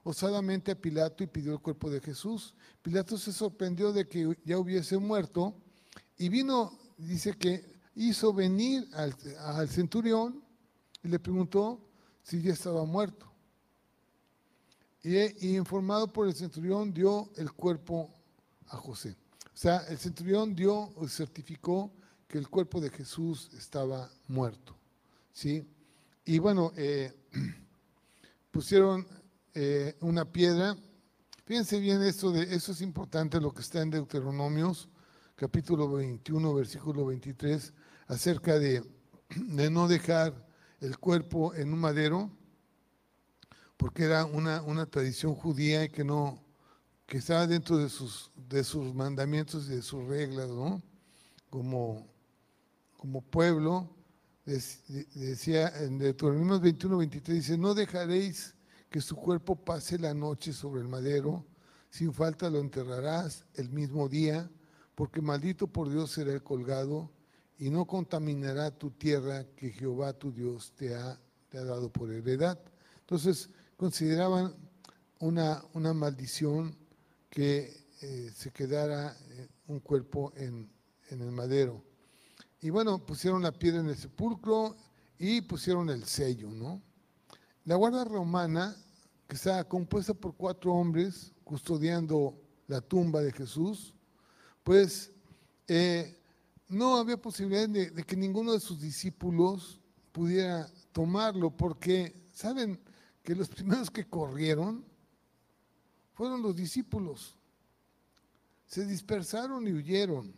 osadamente a Pilato y pidió el cuerpo de Jesús. Pilato se sorprendió de que ya hubiese muerto y vino, dice que hizo venir al, al centurión y le preguntó si ya estaba muerto. Y, y informado por el centurión dio el cuerpo a José. O sea, el centurión dio o certificó que el cuerpo de Jesús estaba muerto, ¿sí? Y bueno, eh, pusieron eh, una piedra. Fíjense bien esto, de, eso es importante lo que está en Deuteronomios, capítulo veintiuno, versículo veintitrés, acerca de, de no dejar el cuerpo en un madero, porque era una, una tradición judía y que no, que estaba dentro de sus, de sus mandamientos y de sus reglas, ¿no? Como, como pueblo, decía en Deuteronomio veintiuno, veintitrés, dice, no dejaréis que su cuerpo pase la noche sobre el madero, sin falta lo enterrarás el mismo día, porque maldito por Dios será el colgado, y no contaminará tu tierra que Jehová tu Dios te ha, te ha dado por heredad. Entonces, consideraban una, una maldición que eh, se quedara eh, un cuerpo en, en el madero. Y bueno, pusieron la piedra en el sepulcro y pusieron el sello, ¿no? La guardia romana, que estaba compuesta por cuatro hombres custodiando la tumba de Jesús, pues eh, no había posibilidad de, de que ninguno de sus discípulos pudiera tomarlo, porque, ¿saben que los primeros que corrieron fueron los discípulos? Se dispersaron y huyeron.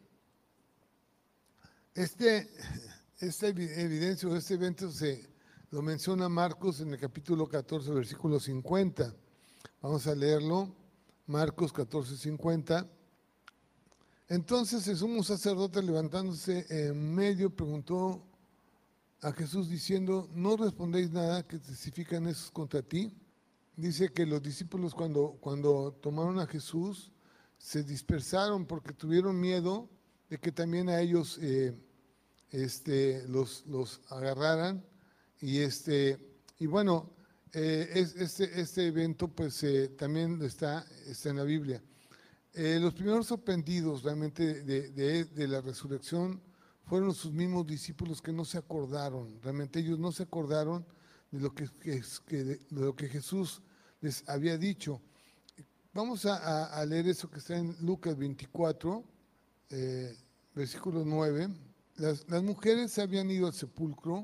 Este, esta evidencia o este evento se lo menciona Marcos en el capítulo catorce, versículo cincuenta. Vamos a leerlo. Marcos catorce, cincuenta. Entonces el sumo sacerdote, levantándose en medio, preguntó a Jesús diciendo, ¿no respondéis nada que testifican esos contra ti? Dice que los discípulos cuando, cuando tomaron a Jesús se dispersaron porque tuvieron miedo de que también a ellos eh, este, los, los agarraran. Y, este, y bueno, eh, es, este, este evento pues eh, también está, está en la Biblia. Eh, los primeros sorprendidos realmente de, de, de la resurrección fueron sus mismos discípulos que no se acordaron, realmente ellos no se acordaron de lo que, que, que, de lo que Jesús les había dicho. Vamos a, a, a leer eso que está en Lucas veinticuatro, eh, versículo nueve. Las, las mujeres se habían ido al sepulcro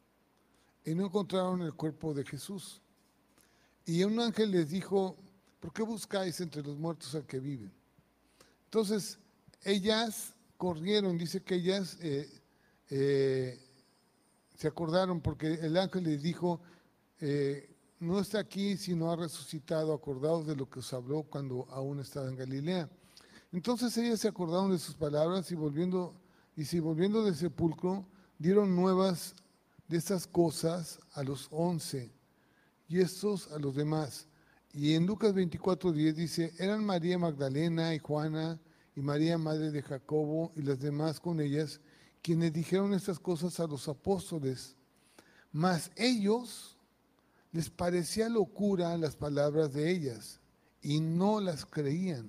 y no encontraron el cuerpo de Jesús. Y un ángel les dijo, ¿por qué buscáis entre los muertos al que vive? Entonces, ellas corrieron, dice que ellas eh, eh, se acordaron porque el ángel les dijo, eh, no está aquí, sino ha resucitado, acordados de lo que os habló cuando aún estaba en Galilea. Entonces ellas se acordaron de sus palabras y volviendo, y si volviendo del sepulcro, dieron nuevas de estas cosas a los once y estos a los demás. Y en Lucas veinticuatro, diez dice, eran María Magdalena y Juana y María madre de Jacobo y las demás con ellas, quienes dijeron estas cosas a los apóstoles. Mas ellos les parecía locura las palabras de ellas y no las creían.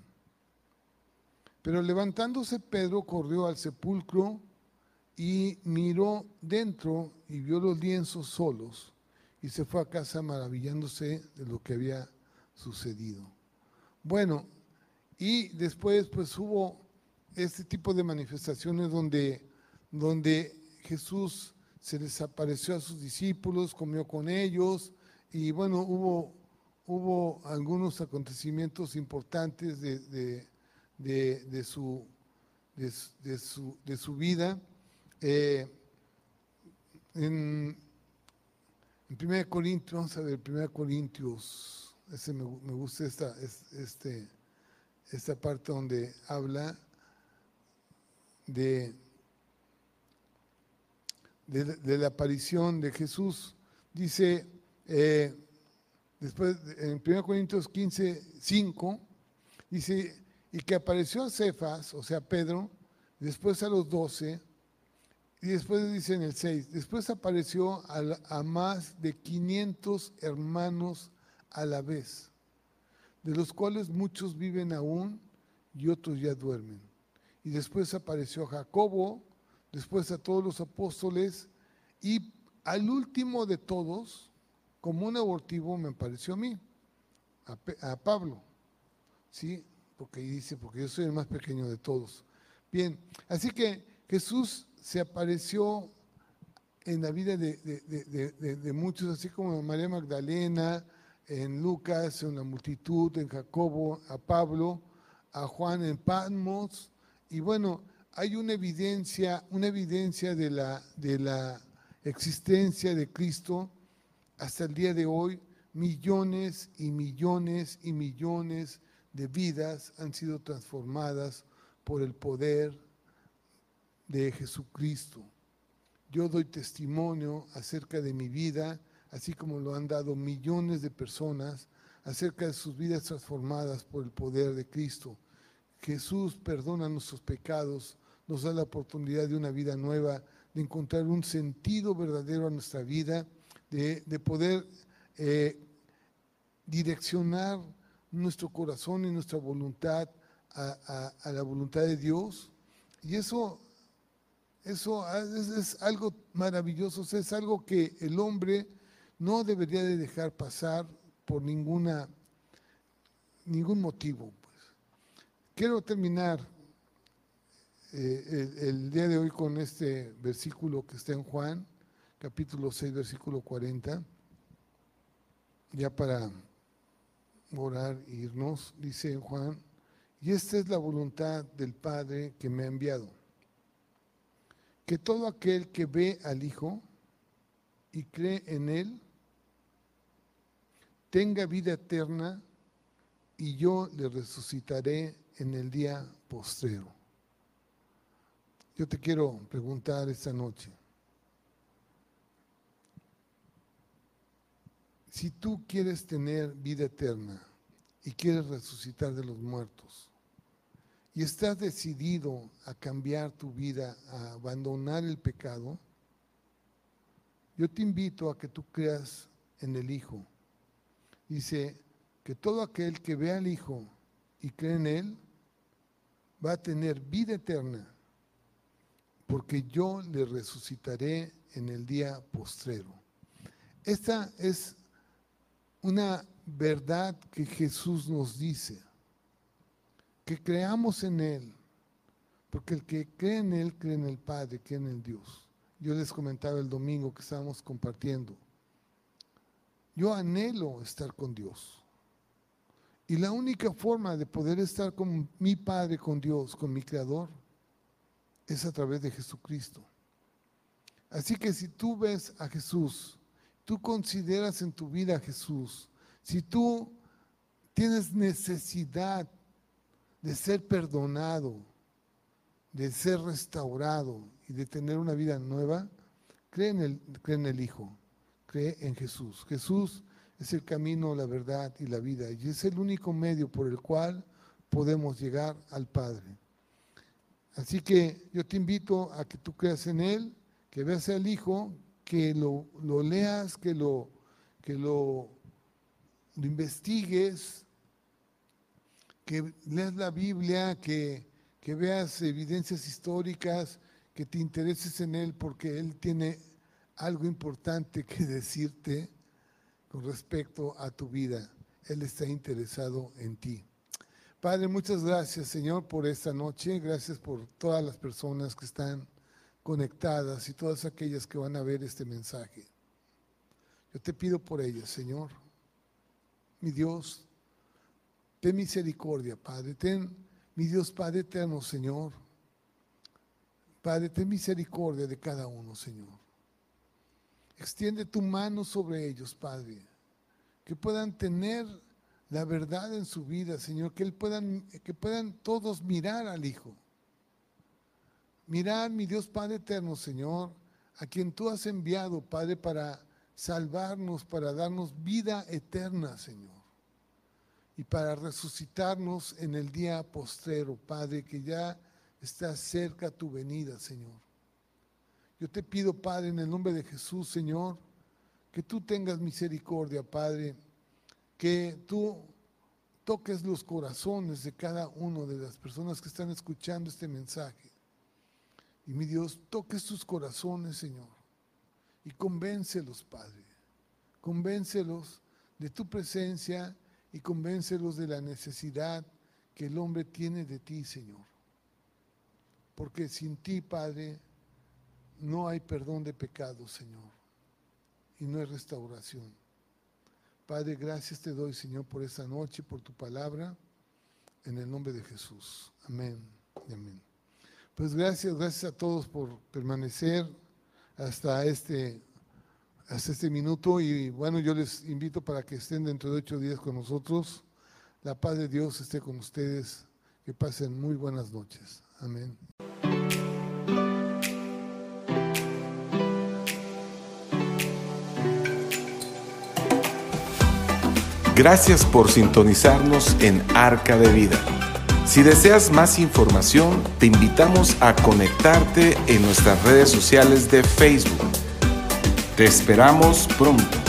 Pero levantándose Pedro corrió al sepulcro y miró dentro y vio los lienzos solos y se fue a casa maravillándose de lo que había sucedido. Bueno, y después pues hubo este tipo de manifestaciones donde, donde Jesús se les apareció a sus discípulos, comió con ellos y bueno, hubo, hubo algunos acontecimientos importantes de, de, de, de, su, de, de, su, de su vida. Eh, en, en primera Corintios, vamos a ver, primera Corintios, ese me, me gusta esta, este, esta parte donde habla de, de, de la aparición de Jesús. Dice, eh, después en primera Corintios quince, cinco, dice, y que apareció a Cefas, o sea, Pedro, después a los doce, y después dice en el seis, después apareció a, a más de quinientos hermanos a la vez. de los cuales muchos viven aún y otros ya duermen. Y después apareció a Jacobo, después a todos los apóstoles, y al último de todos, como un abortivo, me apareció a mí, a, a Pablo, ¿sí? Porque dice, porque yo soy el más pequeño de todos. Bien, así que Jesús se apareció en la vida de, de, de, de, de muchos, así como María Magdalena, en Lucas, en la multitud, en Jacobo, a Pablo, a Juan en Patmos, y bueno, hay una evidencia, una evidencia de la, de la existencia de Cristo hasta el día de hoy. Millones y millones y millones de vidas han sido transformadas por el poder de Jesucristo. Yo doy testimonio acerca de mi vida, así como lo han dado millones de personas, acerca de sus vidas transformadas por el poder de Cristo. Jesús perdona nuestros pecados, nos da la oportunidad de una vida nueva, de encontrar un sentido verdadero a nuestra vida, de, de poder eh, direccionar nuestro corazón y nuestra voluntad a, a, a la voluntad de Dios. Y eso, eso es, es algo maravilloso, es algo que el hombre no debería de dejar pasar por ninguna, ningún motivo. Pues. Quiero terminar eh, el, el día de hoy con este versículo que está en Juan, capítulo seis, versículo cuarenta, ya para orar e irnos. Dice en Juan: y esta es la voluntad del Padre que me ha enviado, que todo aquel que ve al Hijo y cree en Él tenga vida eterna, y yo le resucitaré en el día postrero. Yo te quiero preguntar esta noche, si tú quieres tener vida eterna y quieres resucitar de los muertos, y estás decidido a cambiar tu vida, a abandonar el pecado, yo te invito a que tú creas en el Hijo. Dice que todo aquel que ve al Hijo y cree en Él va a tener vida eterna, porque yo le resucitaré en el día postrero. Esta es una verdad que Jesús nos dice, que creamos en Él, porque el que cree en Él, cree en el Padre, cree en el Dios. Yo les comentaba el domingo que estábamos compartiendo, yo anhelo estar con Dios, y la única forma de poder estar con mi Padre, con Dios, con mi Creador, es a través de Jesucristo. Así que si tú ves a Jesús, tú consideras en tu vida a Jesús, si tú tienes necesidad de ser perdonado, de ser restaurado y de tener una vida nueva, cree en el, cree en el Hijo, cree en Jesús. Jesús es el camino, la verdad y la vida, y es el único medio por el cual podemos llegar al Padre. Así que yo te invito a que tú creas en Él, que veas al Hijo, que lo, lo leas, que lo, que lo, lo investigues, que leas la Biblia, que, que veas evidencias históricas, que te intereses en Él, porque Él tiene algo importante que decirte con respecto a tu vida. Él está interesado en ti. Padre, muchas gracias, Señor, por esta noche. Gracias por todas las personas que están conectadas y todas aquellas que van a ver este mensaje. Yo te pido por ellas, Señor. Mi Dios, ten misericordia, Padre. Ten, mi Dios, Padre eterno, Señor. Padre, ten misericordia de cada uno, Señor. Extiende tu mano sobre ellos, Padre, que puedan tener la verdad en su vida, Señor, que, él puedan, que puedan todos mirar al Hijo. Mirar, mi Dios Padre eterno, Señor, a quien tú has enviado, Padre, para salvarnos, para darnos vida eterna, Señor, y para resucitarnos en el día postrero, Padre, que ya está cerca tu venida, Señor. Yo te pido, Padre, en el nombre de Jesús, Señor, que tú tengas misericordia, Padre, que tú toques los corazones de cada una de las personas que están escuchando este mensaje. Y mi Dios, toques sus corazones, Señor, y convéncelos, Padre. Convéncelos de tu presencia y convéncelos de la necesidad que el hombre tiene de ti, Señor. Porque sin ti, Padre, no hay perdón de pecados, Señor, y no hay restauración. Padre, gracias te doy, Señor, por esta noche, por tu palabra, en el nombre de Jesús. Amén y amén. Pues gracias, gracias a todos por permanecer hasta este, hasta este minuto. Y bueno, yo les invito para que estén dentro de ocho días con nosotros. La paz de Dios esté con ustedes. Que pasen muy buenas noches. Amén. Gracias por sintonizarnos en Arca de Vida. Si deseas más información, te invitamos a conectarte en nuestras redes sociales de Facebook. Te esperamos pronto.